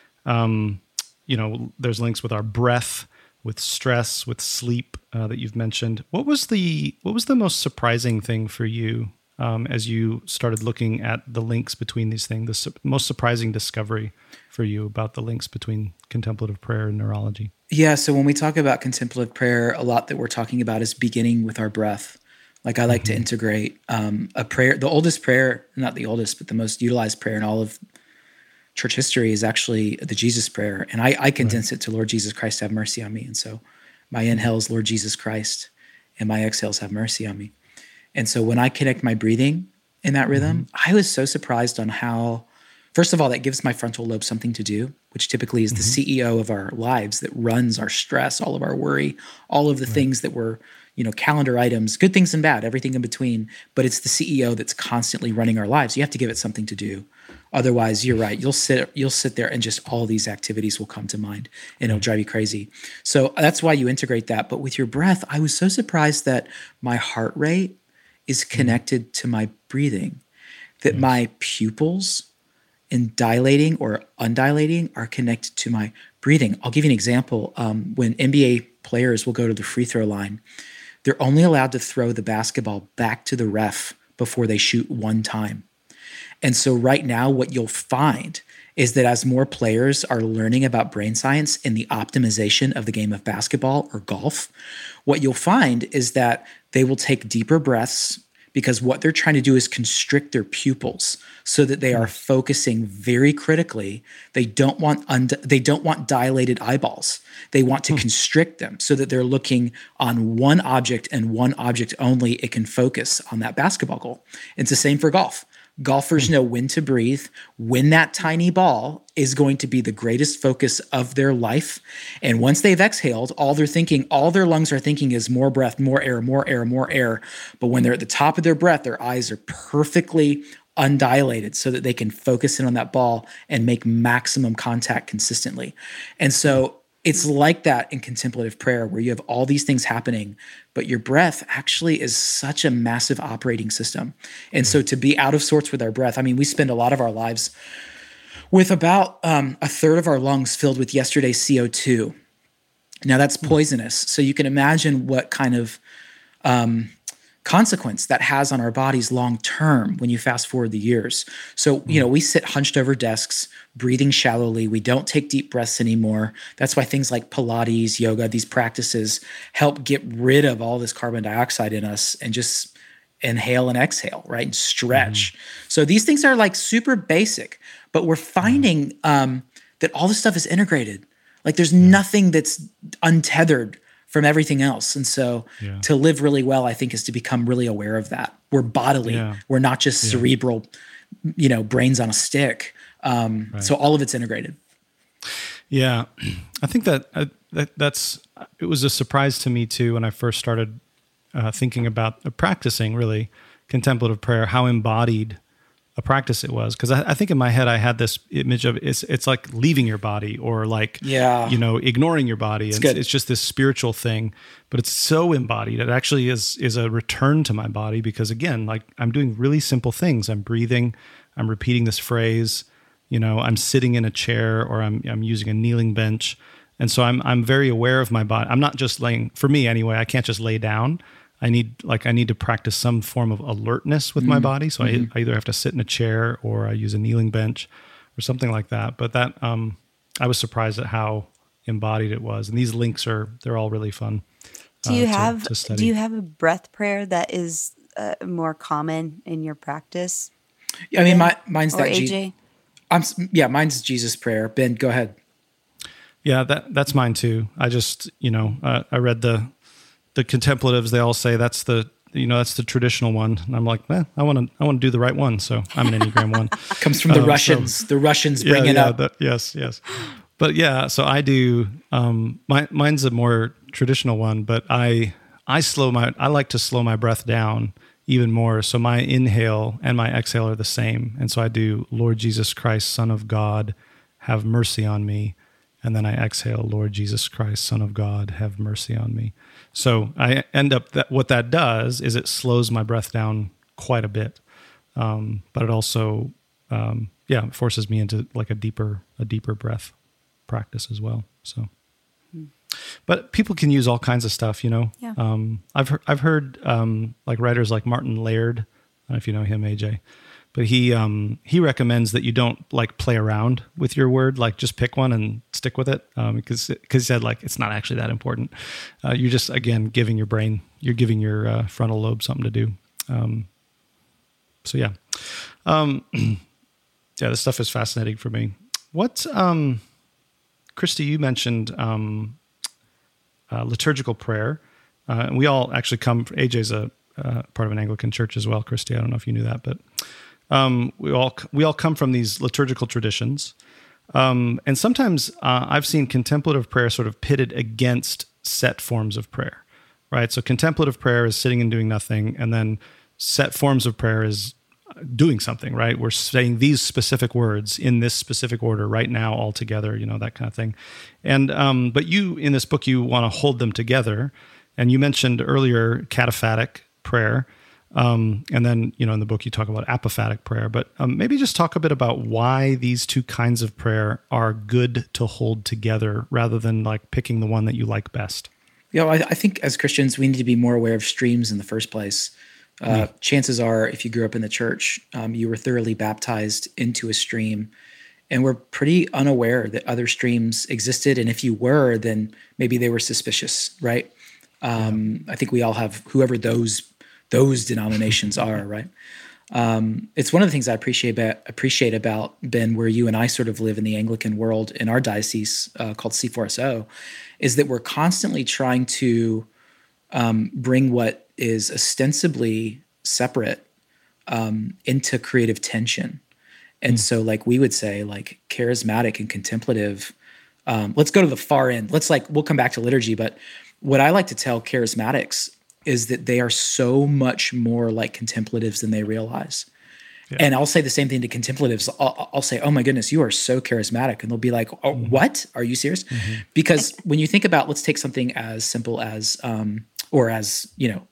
There's links with our breath, with stress, with sleep that you've mentioned. What was the most surprising thing for you as you started looking at the links between these things? The most surprising discovery for you about the links between contemplative prayer and neurology? Yeah, so when we talk about contemplative prayer, a lot that we're talking about is beginning with our breath. Like, I like to integrate a prayer. The oldest prayer, not the oldest, but the most utilized prayer in all of church history is actually the Jesus prayer. And I condense it to Lord Jesus Christ, have mercy on me. And so my inhales, Lord Jesus Christ, and my exhales, have mercy on me. And so when I connect my breathing in that rhythm, I was so surprised on how, first of all, that gives my frontal lobe something to do, which typically is the CEO of our lives, that runs our stress, all of our worry, all of the things that were, calendar items, good things and bad, everything in between. But it's the CEO that's constantly running our lives. You have to give it something to do. Otherwise, you're right. You'll sit there and just all these activities will come to mind and it'll drive you crazy. So that's why you integrate that. But with your breath, I was so surprised that my heart rate is connected to my breathing, that my pupils in dilating or undilating are connected to my breathing. I'll give you an example. When NBA players will go to the free throw line, they're only allowed to throw the basketball back to the ref before they shoot one time. And so right now, what you'll find is that as more players are learning about brain science and the optimization of the game of basketball or golf, what you'll find is that they will take deeper breaths, because what they're trying to do is constrict their pupils so that they are focusing very critically. They don't want dilated eyeballs. They want to constrict them so that they're looking on one object and one object only. It can focus on that basketball goal. It's the same for golf. Golfers know when to breathe, when that tiny ball is going to be the greatest focus of their life. And once they've exhaled, all their lungs are thinking is more breath, more air, more air, more air. But when they're at the top of their breath, their eyes are perfectly undilated so that they can focus in on that ball and make maximum contact consistently. And so it's like that in contemplative prayer, where you have all these things happening, but your breath actually is such a massive operating system. And so to be out of sorts with our breath, I mean, we spend a lot of our lives with about a third of our lungs filled with yesterday's CO2. Now that's poisonous. So you can imagine what kind of consequence that has on our bodies long term when you fast forward the years. So, we sit hunched over desks, breathing shallowly. We don't take deep breaths anymore. That's why things like Pilates, yoga, these practices help get rid of all this carbon dioxide in us and just inhale and exhale, right? And stretch. So these things are like super basic, but we're finding that all this stuff is integrated. Like, there's nothing that's untethered from everything else. And so to live really well, I think, is to become really aware of that. We're bodily. Yeah. We're not just cerebral, brains on a stick. So all of it's integrated. Yeah. I think that's it was a surprise to me too, when I first started thinking about practicing really contemplative prayer, how embodied a practice it was. Because I think in my head I had this image of it's like leaving your body, or like ignoring your body. It's just this spiritual thing, but it's so embodied. It actually is a return to my body, because again, like, I'm doing really simple things. I'm breathing, I'm repeating this phrase, I'm sitting in a chair, or I'm using a kneeling bench. And so I'm very aware of my body. I'm not just laying, for me anyway, I can't just lay down. I need to practice some form of alertness with my body. So I either have to sit in a chair or I use a kneeling bench or something like that. But that, I was surprised at how embodied it was. And these links they're all really fun. Do you have a breath prayer that is more common in your practice? I mean, mine's that AJ? Mine's Jesus prayer. Ben, go ahead. Yeah, that's mine too. I just, I read the contemplatives. They all say that's the traditional one, and I'm like, I want to do the right one. So I'm an Enneagram 1. Comes from the Russians. The Russians bring it up. Yes. But yeah, so I do. Mine's a more traditional one, but I like to slow my breath down even more. So my inhale and my exhale are the same, and so I do, Lord Jesus Christ, Son of God, have mercy on me. And then I exhale, Lord Jesus Christ, Son of God, have mercy on me. So I end up, what that does is it slows my breath down quite a bit. But it also, it forces me into like a deeper breath practice as well. So, but people can use all kinds of stuff, Yeah. I've heard like writers like Martin Laird. I don't know if you know him, AJ. But he recommends that you don't like play around with your word, like just pick one and stick with it, because he said like it's not actually that important. You're just again giving your frontal lobe something to do. So yeah, this stuff is fascinating for me. What, Christy, you mentioned liturgical prayer, and we all actually come. AJ's a part of an Anglican church as well, Christy. I don't know if you knew that, but. We all come from these liturgical traditions, and sometimes I've seen contemplative prayer sort of pitted against set forms of prayer, right? So contemplative prayer is sitting and doing nothing, and then set forms of prayer is doing something, right? We're saying these specific words in this specific order right now, all together, that kind of thing. And but you in this book you want to hold them together, and you mentioned earlier cataphatic prayer. And then, in the book you talk about apophatic prayer, but maybe just talk a bit about why these two kinds of prayer are good to hold together rather than like picking the one that you like best. I think as Christians, we need to be more aware of streams in the first place. Chances are, if you grew up in the church, you were thoroughly baptized into a stream, and we're pretty unaware that other streams existed. And if you were, then maybe they were suspicious, right? I think we all have whoever those denominations are, right? It's one of the things I appreciate about, Ben, where you and I sort of live in the Anglican world in our diocese called C4SO, is that we're constantly trying to bring what is ostensibly separate into creative tension. And so like we would say like charismatic and contemplative, let's go to the far end. We'll come back to liturgy, but what I like to tell charismatics is that they are so much more like contemplatives than they realize. Yeah. And I'll say the same thing to contemplatives. I'll say, oh my goodness, you are so charismatic. And they'll be like, oh, what? Are you serious? Mm-hmm. Because when you think about, let's take something as simple as, or as,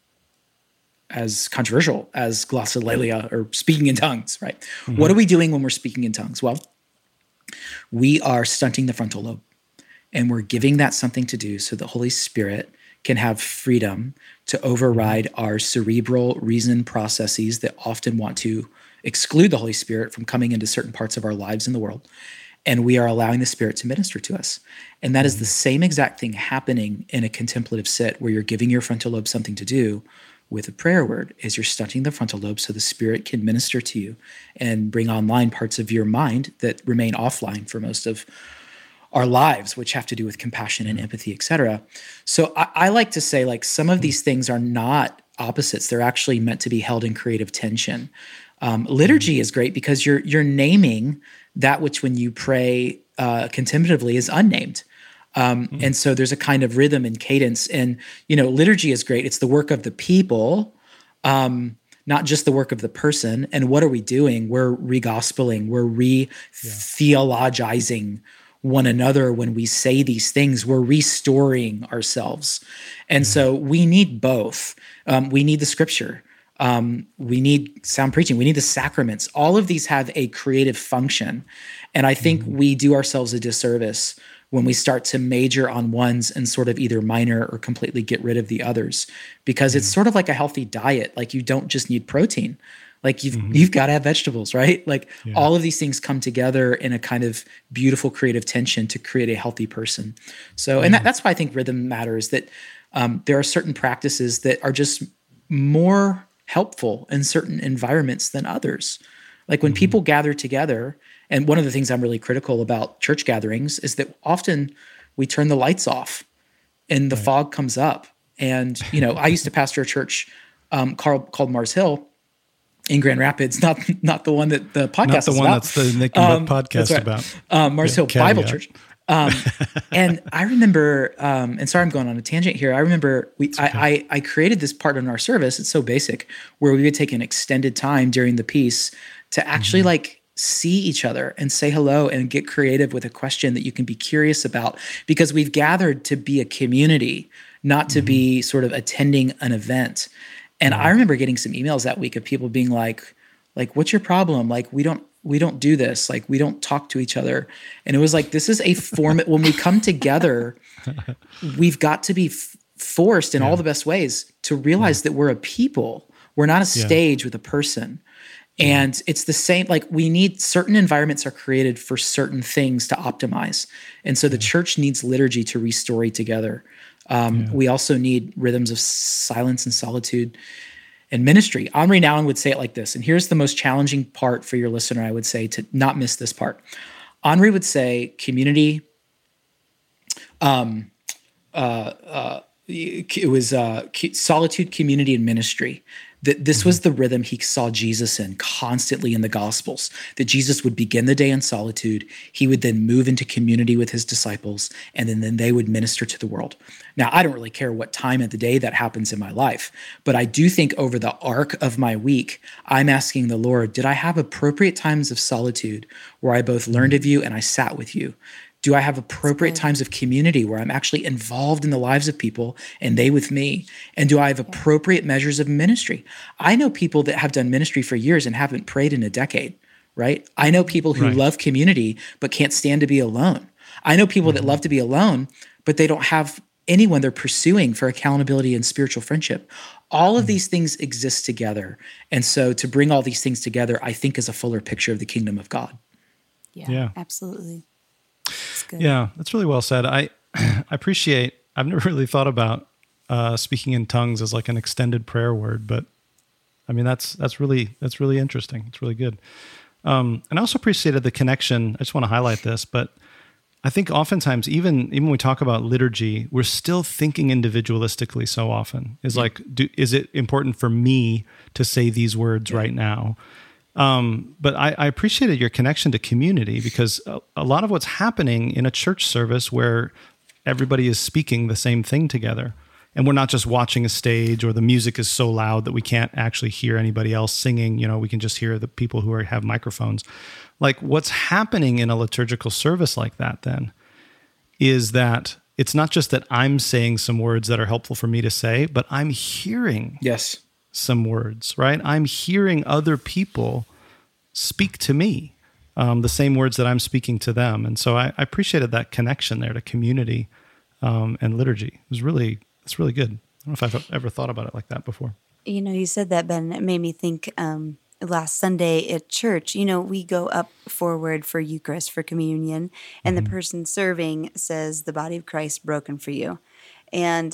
as controversial as glossolalia or speaking in tongues, right? Mm-hmm. What are we doing when we're speaking in tongues? Well, we are stunting the frontal lobe, and we're giving that something to do so the Holy Spirit can have freedom to override our cerebral reason processes that often want to exclude the Holy Spirit from coming into certain parts of our lives in the world. And we are allowing the Spirit to minister to us. And that is the same exact thing happening in a contemplative sit, where you're giving your frontal lobe something to do with a prayer word, is you're stunting the frontal lobe so the Spirit can minister to you and bring online parts of your mind that remain offline for most of our lives, which have to do with compassion and empathy, et cetera. So I like to say, like, some of these things are not opposites. They're actually meant to be held in creative tension. Liturgy is great because you're naming that which, when you pray contemplatively, is unnamed. And so there's a kind of rhythm and cadence. And, liturgy is great. It's the work of the people, not just the work of the person. And what are we doing? We're re-gospeling. We're re-theologizing one another when we say these things. We're restoring ourselves. And so we need both. We need the scripture. We need sound preaching. We need the sacraments. All of these have a creative function. And I think we do ourselves a disservice when we start to major on ones and sort of either minor or completely get rid of the others, because it's sort of like a healthy diet. Like you don't just need protein. Like you've got to have vegetables, right? Like all of these things come together in a kind of beautiful creative tension to create a healthy person. So, and that's why I think rhythm matters, that there are certain practices that are just more helpful in certain environments than others. Like when people gather together, and one of the things I'm really critical about church gatherings is that often we turn the lights off and the fog comes up. And, you know, I used to pastor a church called Mars Hill in Grand Rapids, not the one that the podcast is about. Not the one that's the Nick and Buck podcast about. Mars Hill Bible Church. And I remember, and sorry I'm going on a tangent here. I remember I created this part in our service. It's so basic, where we would take an extended time during the piece to actually like see each other and say hello and get creative with a question that you can be curious about, because we've gathered to be a community, not to be sort of attending an event. And I remember getting some emails that week of people being like, what's your problem? Like, we don't do this. Like, we don't talk to each other. And it was like, this is a format. When we come together, we've got to be forced in all the best ways to realize that we're a people. We're not a stage with a person. And it's the same, like we need certain environments are created for certain things to optimize. And so the church needs liturgy to restory together. We also need rhythms of silence and solitude and ministry. Henri Nouwen would say it like this, and here's the most challenging part for your listener, I would say, to not miss this part. Henri would say community, it was solitude, community, and ministry. That this was the rhythm he saw Jesus in constantly in the Gospels, that Jesus would begin the day in solitude. He would then move into community with his disciples, and then they would minister to the world. Now, I don't really care what time of the day that happens in my life, but I do think over the arc of my week, I'm asking the Lord, did I have appropriate times of solitude where I both learned of you and I sat with you? Do I have appropriate times of community where I'm actually involved in the lives of people and they with me? And do I have appropriate measures of ministry? I know people that have done ministry for years and haven't prayed in a decade, right? I know people who love community but can't stand to be alone. I know people that love to be alone, but they don't have anyone they're pursuing for accountability and spiritual friendship. All of these things exist together. And so to bring all these things together, I think is a fuller picture of the kingdom of God. Yeah. Absolutely. Yeah, that's really well said. I appreciate, I've never really thought about speaking in tongues as like an extended prayer word, but I mean, that's really interesting. It's really good. And I also appreciated the connection. I just want to highlight this, but I think oftentimes, even when we talk about liturgy, we're still thinking individualistically so often. Is like, is it important for me to say these words right now? But I appreciated your connection to community, because a lot of what's happening in a church service where everybody is speaking the same thing together, and we're not just watching a stage or the music is so loud that we can't actually hear anybody else singing, we can just hear the people who have microphones. Like what's happening in a liturgical service like that then is that it's not just that I'm saying some words that are helpful for me to say, but I'm hearing some words, right? I'm hearing other people speak to me, the same words that I'm speaking to them. And so I appreciated that connection there to community and liturgy. It's really good. I don't know if I've ever thought about it like that before. You said that, Ben. It made me think last Sunday at church, we go up forward for Eucharist, for communion, and the person serving says, the body of Christ broken for you. And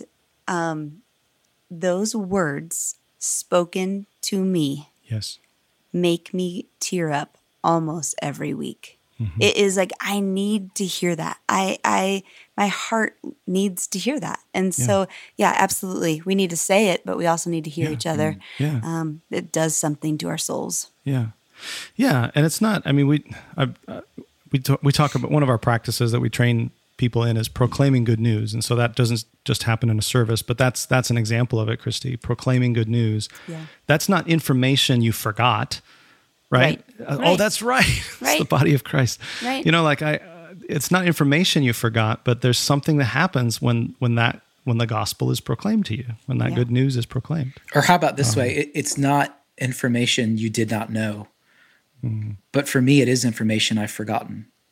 those words spoken to me make me tear up almost every week. It is like, I need to hear that. My heart needs to hear that. And so, absolutely. We need to say it, but we also need to hear each other. It does something to our souls. Yeah. And it's not, I mean, we talk about, one of our practices that we train people in is proclaiming good news. And so that doesn't just happen in a service, but that's an example of it, Christy, proclaiming good news. That's not information you forgot. Right. Oh, that's right. It's the body of Christ. Right. It's not information you forgot, but there's something that happens when the gospel is proclaimed to you, when that good news is proclaimed. Or how about this way? It's not information you did not know, but for me, it is information I've forgotten.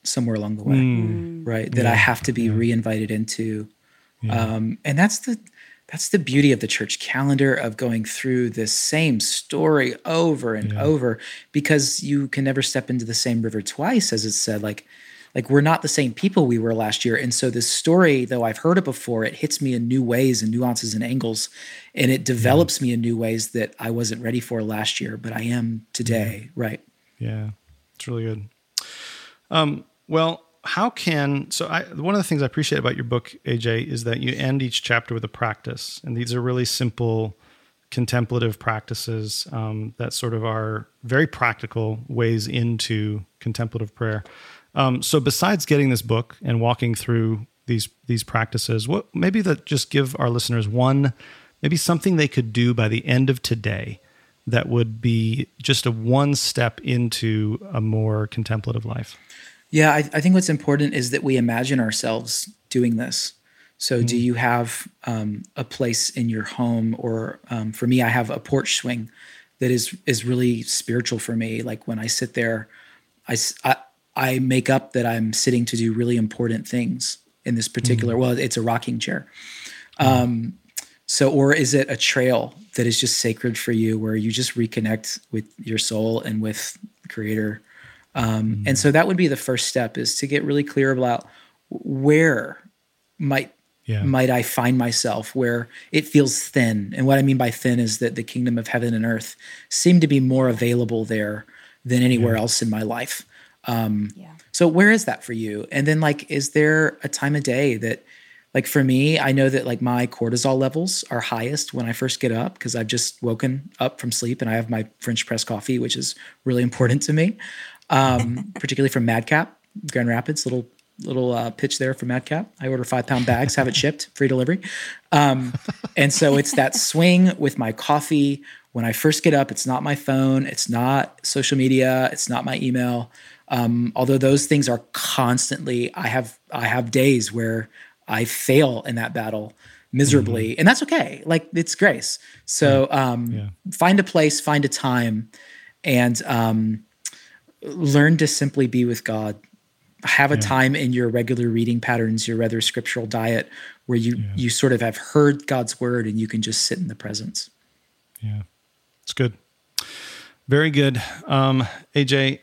somewhere along the way, right? That I have to be reinvited into. And that's the beauty of the church calendar, of going through this same story over and over, because you can never step into the same river twice, as it said. Like we're not the same people we were last year. And so this story, though I've heard it before, it hits me in new ways and nuances and angles, and it develops me in new ways that I wasn't ready for last year, but I am today. Right. Yeah. It's really good. Well, one of the things I appreciate about your book, AJ, is that you end each chapter with a practice. And these are really simple contemplative practices that sort of are very practical ways into contemplative prayer. So besides getting this book and walking through these practices, just give our listeners maybe something they could do by the end of today that would be just a one step into a more contemplative life. Yeah, I think what's important is that we imagine ourselves doing this. So do you have a place in your home, or for me, I have a porch swing that is really spiritual for me. Like when I sit there, I make up that I'm sitting to do really important things in this particular, well, it's a rocking chair. Or is it a trail that is just sacred for you, where you just reconnect with your soul and with the Creator? And so that would be the first step, is to get really clear about where might I find myself, where it feels thin. And what I mean by thin is that the kingdom of heaven and earth seem to be more available there than anywhere else in my life. So where is that for you? And then is there a time of day that, for me, I know that my cortisol levels are highest when I first get up, because I've just woken up from sleep and I have my French press coffee, which is really important to me. Particularly from Madcap, Grand Rapids, little pitch there for Madcap. I order 5-pound bags, have it shipped, free delivery. And so it's that swing with my coffee. When I first get up, it's not my phone, it's not social media, it's not my email. Although those things are constantly, I have days where I fail in that battle miserably, and that's okay. It's grace. So find a place, find a time, and learn to simply be with God. Have a time in your regular reading patterns, your rather scriptural diet, where you sort of have heard God's word and you can just sit in the presence. Yeah, it's good. Very good. AJ,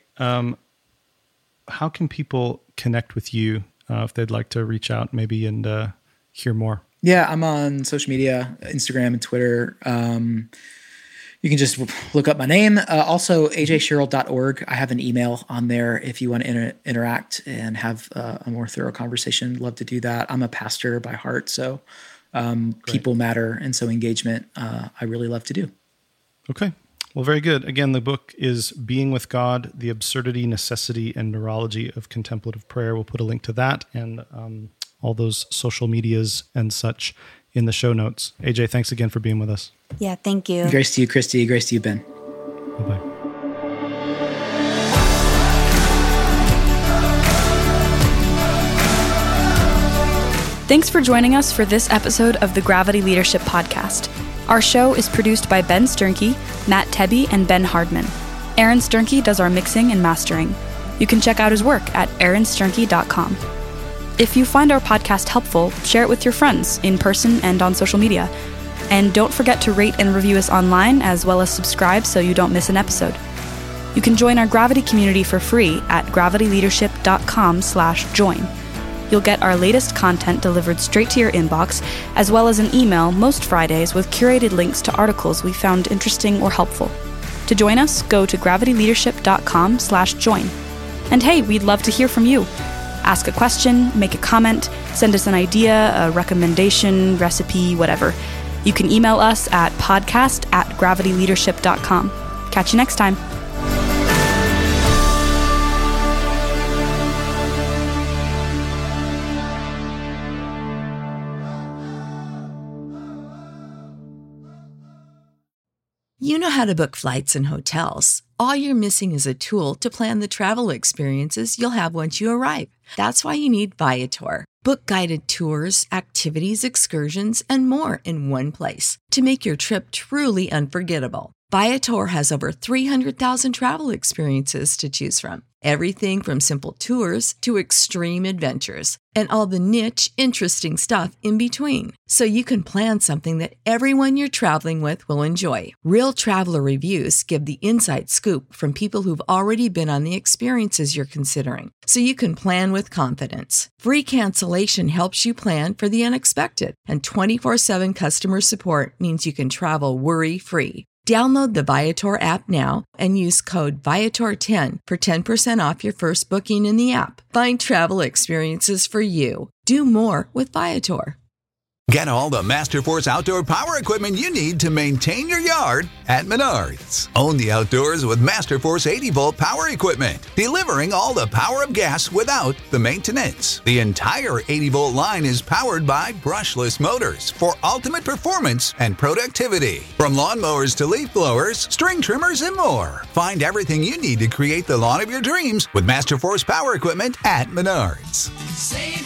how can people connect with you if they'd like to reach out maybe and hear more? Yeah, I'm on social media, Instagram and Twitter. You can just look up my name. Also, ajsherrill.org. I have an email on there if you want to interact and have a more thorough conversation. Love to do that. I'm a pastor by heart, so people matter, and so engagement I really love to do. Okay. Well, very good. Again, the book is Being with God, The Absurdity, Necessity, and Neurology of Contemplative Prayer. We'll put a link to that and all those social medias and such in the show notes. AJ, thanks again for being with us. Yeah, thank you. Grace to you, Christy. Grace to you, Ben. Bye-bye. Thanks for joining us for this episode of the Gravity Leadership Podcast. Our show is produced by Ben Sternke, Matt Tebbe, and Ben Hardman. Aaron Sternke does our mixing and mastering. You can check out his work at aaronsternke.com. If you find our podcast helpful, share it with your friends in person and on social media. And don't forget to rate and review us online, as well as subscribe so you don't miss an episode. You can join our Gravity community for free at gravityleadership.com/join. You'll get our latest content delivered straight to your inbox, as well as an email most Fridays with curated links to articles we found interesting or helpful. To join us, go to gravityleadership.com/join. And hey, we'd love to hear from you. Ask a question, make a comment, send us an idea, a recommendation, recipe, whatever. You can email us at podcast@gravityleadership.com. Catch you next time. You know how to book flights and hotels. All you're missing is a tool to plan the travel experiences you'll have once you arrive. That's why you need Viator. Book guided tours, activities, excursions, and more in one place to make your trip truly unforgettable. Viator has over 300,000 travel experiences to choose from. Everything from simple tours to extreme adventures and all the niche, interesting stuff in between. So you can plan something that everyone you're traveling with will enjoy. Real traveler reviews give the inside scoop from people who've already been on the experiences you're considering. So you can plan with confidence. Free cancellation helps you plan for the unexpected. And 24/7 customer support means you can travel worry-free. Download the Viator app now and use code Viator10 for 10% off your first booking in the app. Find travel experiences for you. Do more with Viator. Get all the Masterforce outdoor power equipment you need to maintain your yard at Menards. Own the outdoors with Masterforce 80-volt power equipment, delivering all the power of gas without the maintenance. The entire 80-volt line is powered by brushless motors for ultimate performance and productivity. From lawnmowers to leaf blowers, string trimmers, and more. Find everything you need to create the lawn of your dreams with Masterforce power equipment at Menards. Save